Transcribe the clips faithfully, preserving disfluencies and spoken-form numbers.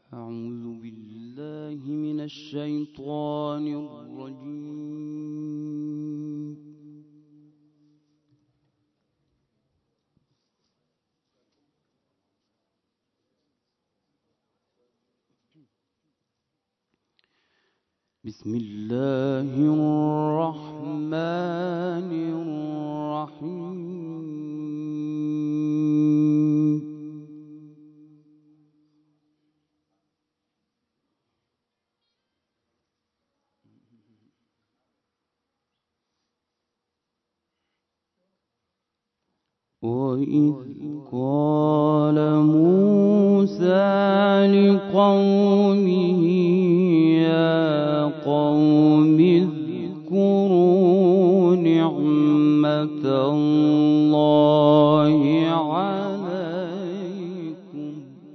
أعوذ بالله من الشيطان الرجيم. بسم الله الرحمن الرحيم. وإذ قال موسى لقومه يا قوم اذكروا نعمة الله عليكم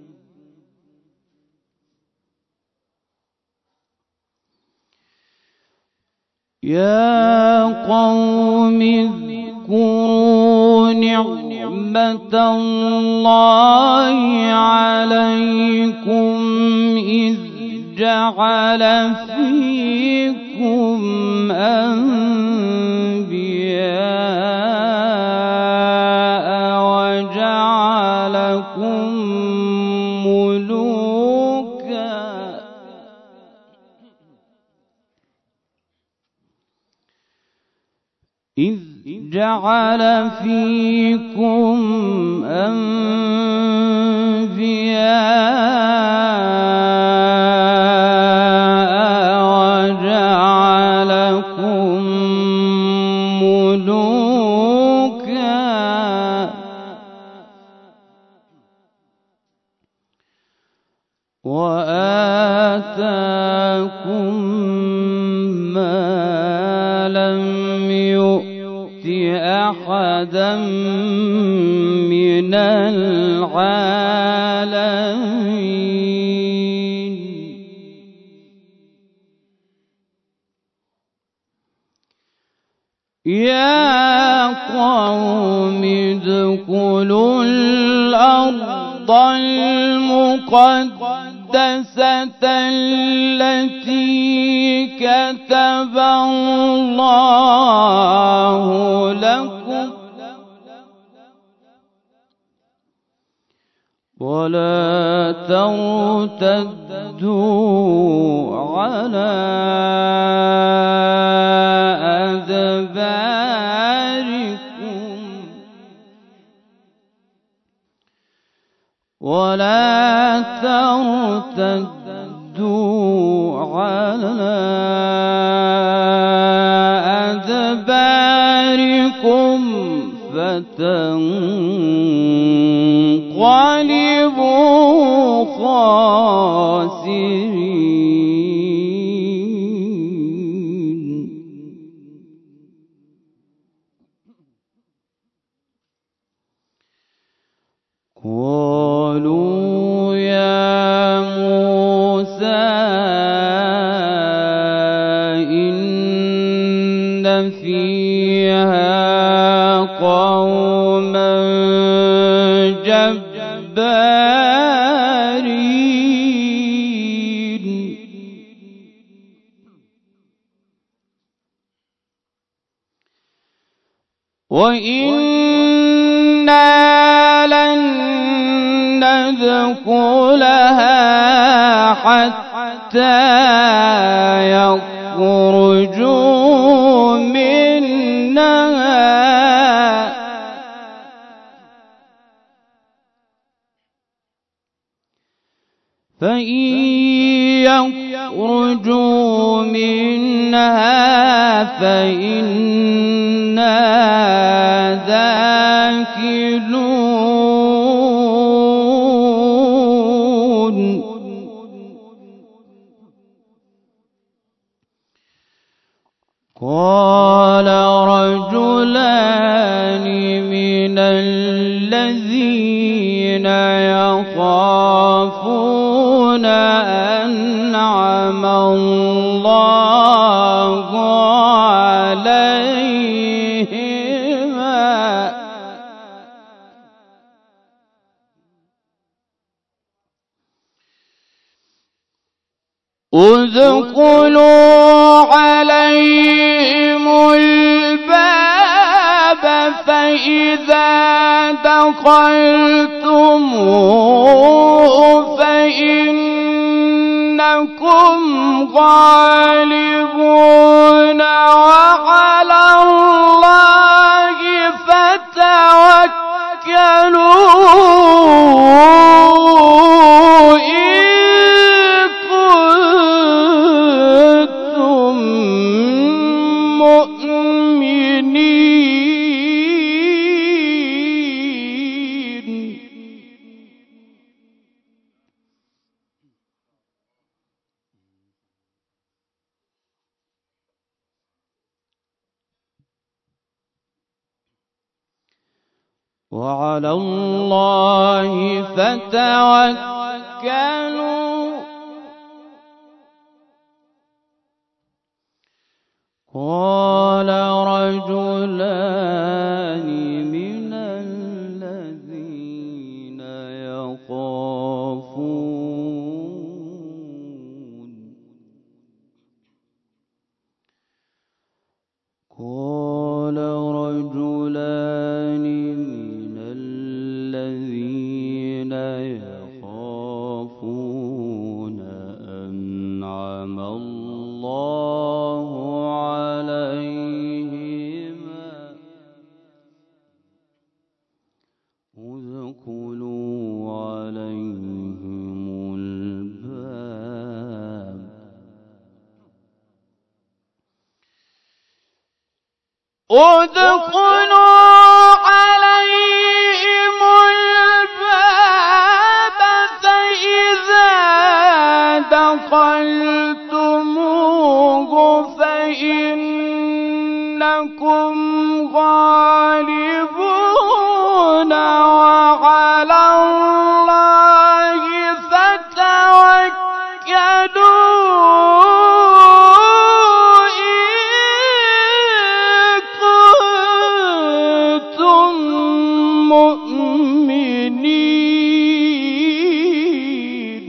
يا قوم اذكروا نعمة الله عليكم إذ جعل فيكم أنبياء وجعلكم ملوكا إذ جعل فيكم أنبياء وجعلكم ملوكا وآتاكم ما لم يؤت أحدا من العالمين يا قوم ادخلوا الأرض المقدسة التي كتب الله لكم ولا ترتدوا على أدباركم ولا ترتدوا على أدباركم فتنقلبوا خاسرين. قالوا يا موسى إن فيها قوما جبارين وإنا لن ندخلها حتى يخرجوا منها فإن يخرجوا منها فإنا داخلون. قال رجلان من الذين يخافون أنعم الله عليهما ادخلوا عليهم الباب فإذا دخلتموه فإنكم غالبون وعلى الله فتوكلوا إن كنتم مؤمنين. وعلى الله فتوكلوا. قال رجلان من الذين يخافون قال رجلان من الذين يخافون أنعم الله عليهما ادخلوا عليهم الباب ادخلوا عليهم الباب فإذا دخلتموه فإنكم غالبون وعلى الله فتوكلوا إن كنتم مؤمنين.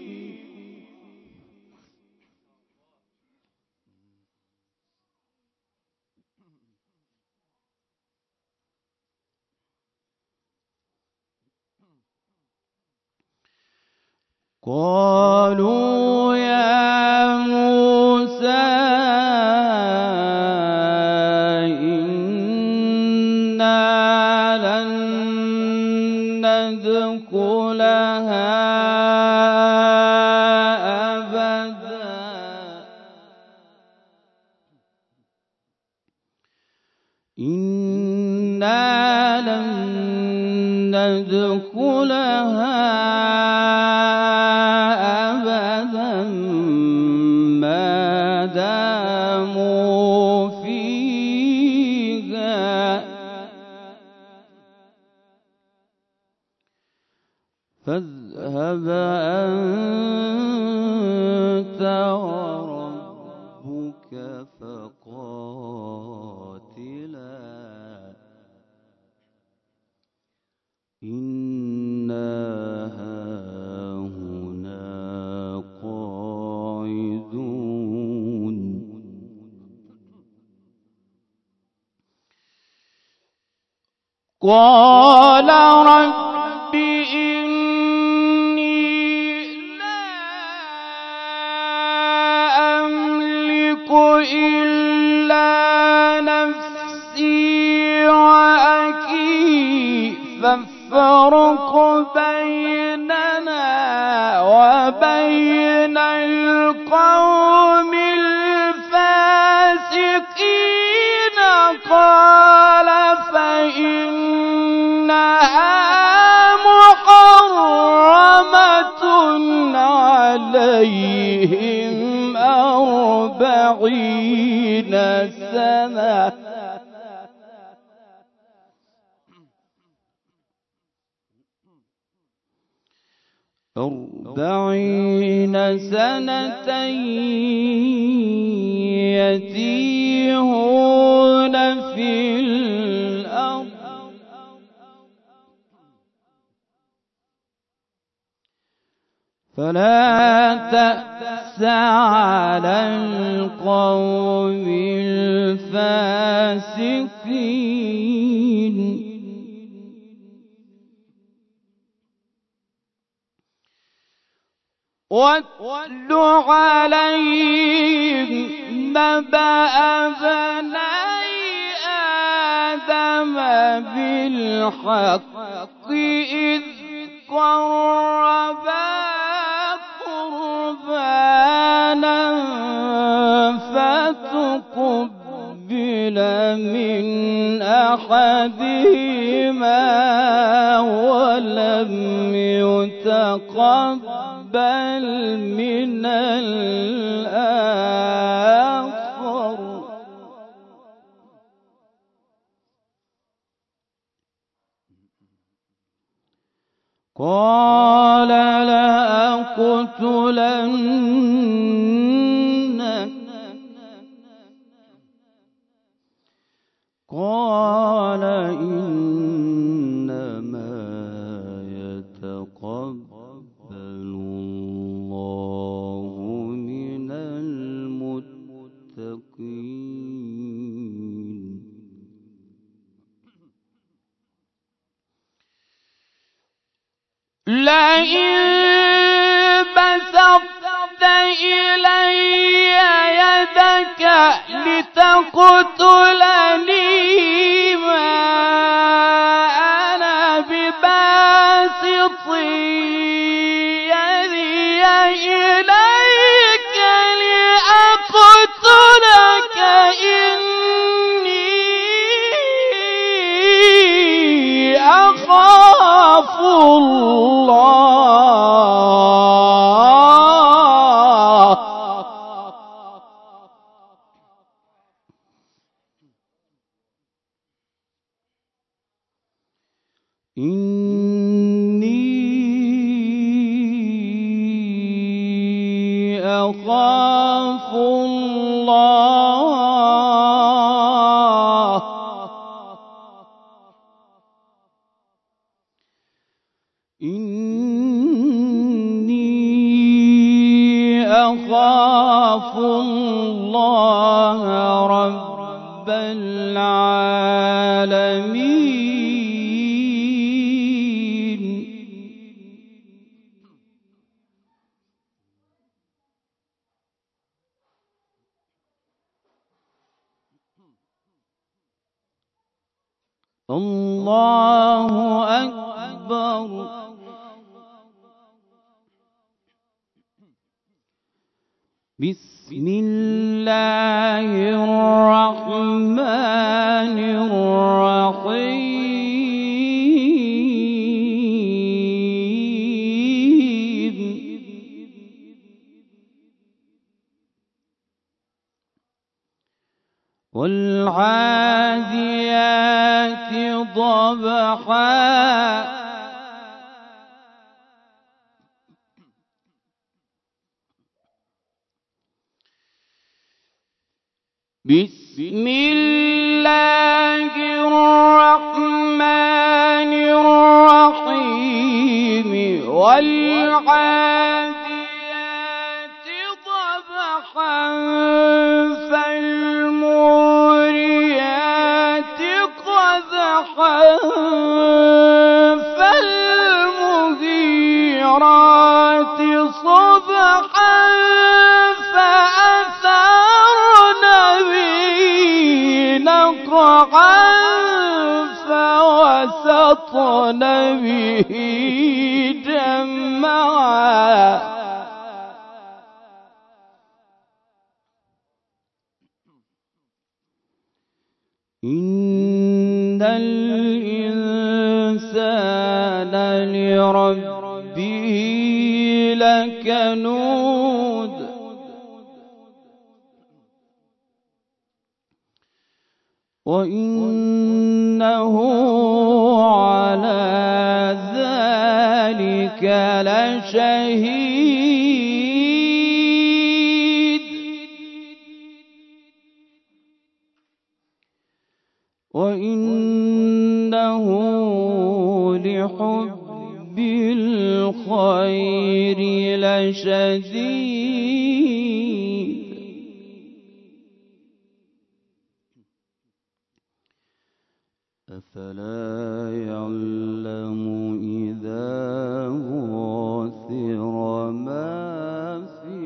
قالوا يا موسى إنا لن ندخلها أبدا إنا لن ندخلها أبدا ما داموا فيها فاذهب أنت وربك فقاتلا إنا هاهنا قاعدون. قال رب إني لا أملك إلا نفسي وأخي فافرق بيننا وبين القوم الفاسقين. قال فإنها محرمة عليهم أربعين سنة أربعين سنة يتيهون في الأرض فلا تأس على القوم الفاسقين واتل عليهم نبأ بني آدم بالحق إذ قربا قربانا فتقبل من أحدهما ولم يتقبل من الآخر قال لأقتلنك قال إنما يتقبل الله من المتقين لئن بسطت إلي يدك لتقتلني ما أنا بباسط يدي إليك لأقتلك إني أخاف الله إني أخاف الله إني أخاف الله رب العالمين الله أكبر بسم الله الرحمن الرحيم والعاديات ضبحا بسم الله الرحمن الرحيم والعاديات ضبحا فالموريات قدحا فالمغيرات صبحا فأثرن به نقعا فوسطن به جمعا إن الإنسان لربه لكنود وإنه على ذلك لشهيد وإنه لحب الخير بالخير لشديد أفلا يعلم إذا بعثر ما في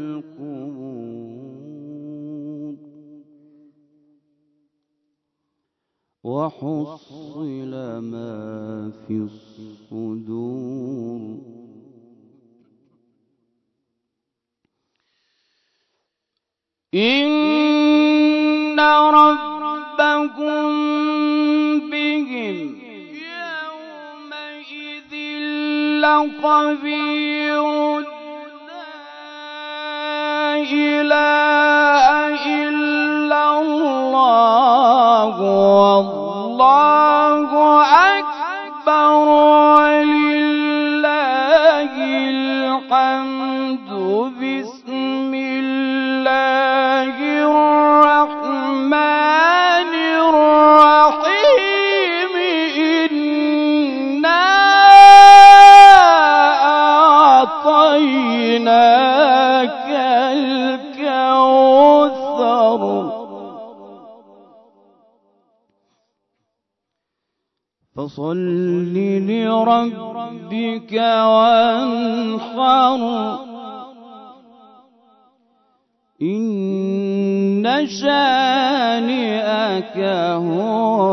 القبور وحصل ما في الصدور إن ربكم بهم يومئذ لخبير لا إله إلا الله والله أكبر ولله الحمد بسم الله الرحمن الرحيم إنا أعطيناك الكوثر فصل لربك وانحر إن شانئك هو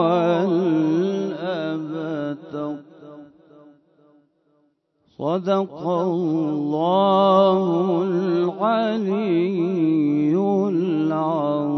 الأبتر صدق الله العلي العظيم.